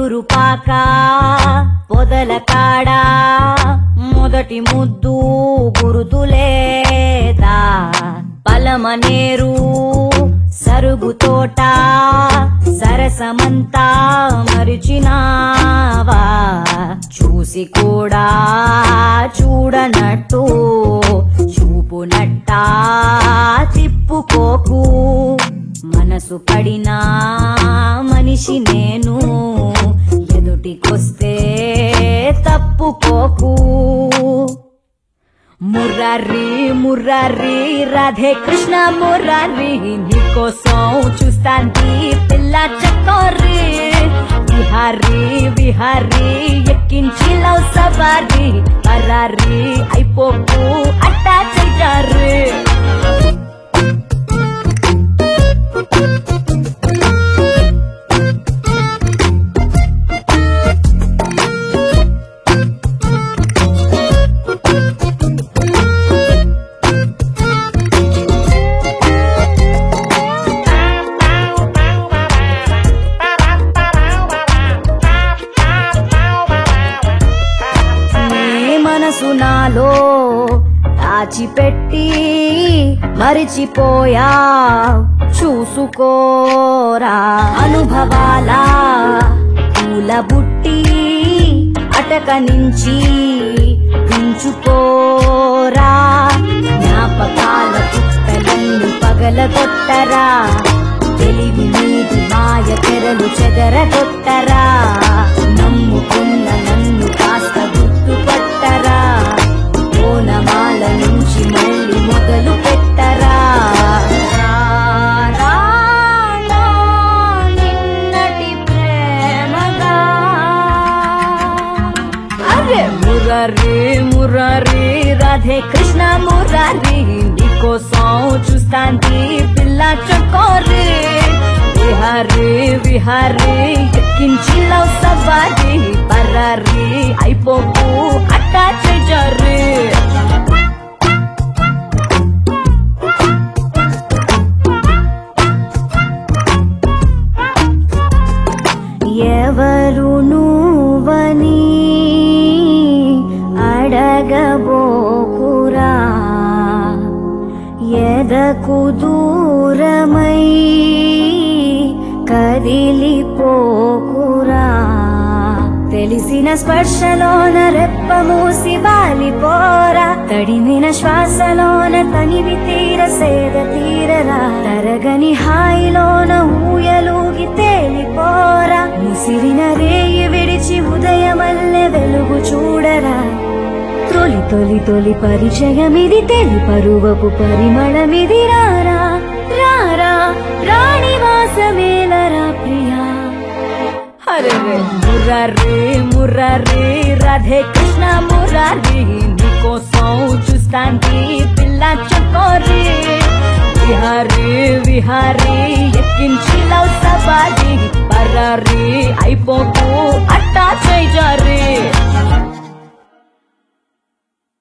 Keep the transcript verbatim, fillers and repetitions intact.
వెదురుపాక పొదల కాడా మొదటి ముద్దు గురుతులేదా పలమనేరు సరుగు తోట సరసమంతా మరిచినావా చూసి కూడా చూడనట్టు చూపునట్టా తిప్పుకోకు మనసు పడినా మనిషి నేను ఎదుటికొస్తే తప్పుకోకు మురారి మురారి రాధే కృష్ణ మురారి నీకోసం చూస్తాంది పిల్ల చకోరి విహారీ విహారీ ఎక్కించి లవ్ సవారీ పరారి అయిపోకు అట్టా చెయ్యారు నాలో దాచిపెట్టి మరిచిపోయా చూసుకోరా అనుభవాల పూల బుట్టి అటక నుంచి దించుకోరా జ్ఞాపకాల చుట్టలన్నీ పగలగొట్టరా తెలివి నీది మాయ తెరలు చెదరగొట్టరా నమ్ముకున్న నన్ను కాస్త గుర్తుపట్టరా ఓనమాల నుంచి మళ్ళీ మొదలు పెట్టరా నిన్నటి ప్రేమగా అరే మురారి మురారి రాధే కృష్ణ మురారి నీకోసం చూస్తాంది పిల్ల చకోరి విహారీ విహారీ ఎక్కించి లవ్ సవారీ పరారీ అయిపోకు అట్టా చెయ్యారు ఎవరు నువ్వని అడగబోకురా ఎదకు దూరమై కదిలిపోకురా తెలిసిన స్పర్శలోన రెప్ప మూసి వాలిపోరా తడిమిన శ్వాసలోన తనివి తీర సేద తీరరా తరగని హాయిలోన ఊయలూగి తేలిపోరా ముసిరిన రేయి విడిచి ఉదయమల్లె వెలుగు చూడరా తొలి తొలి తొలి పరిచయమిది తెలి పరువపు పరిమళమిది రారా రారా రాణివాసమేలరా ప్రియా అరే మురారి మురారి రాధే కృష్ణ మురారి నీకోసం చూస్తాంది పిల్ల చకోరి విహారీ విహారీ ఎక్కించి లవ్ సవారీ పరారీ అయిపోకు అట్టా చెయ్యారు